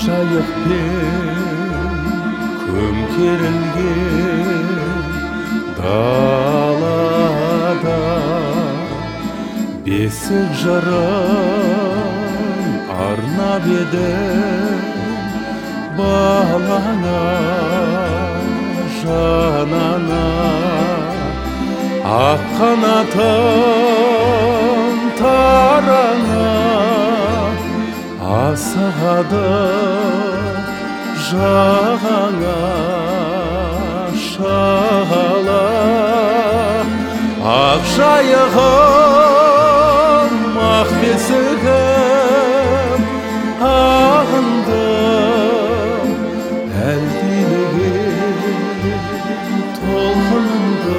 жайықпен көмкерілген далада бесік жырын арнап едім балаңа жанана. Ақ қанатым тарана асығады жағаңа шағала. Ақ жайығым ақ бесігім ағындым әлдилеген толқынымды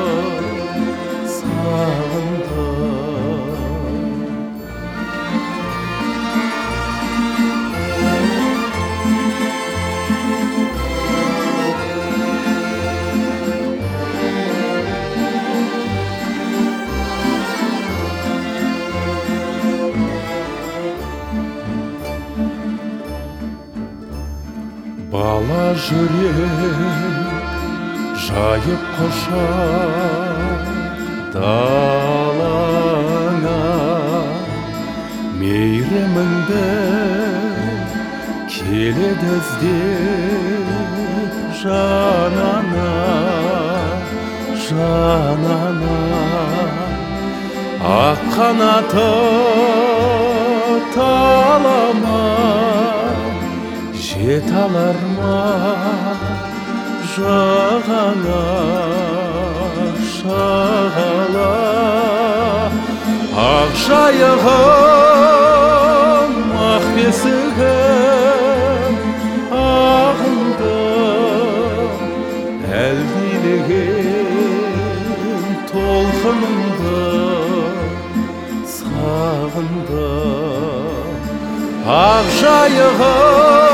бала жүрек жайып құшақ далаңа мейіріміңді келеді іздеп жанана жанана. Ақ қанаты талама жете алар ма жағаңа шағала. Ақ жайығым ақ бесігім ағындым әлдилеген толқынымды сағындым. Ақ жайығым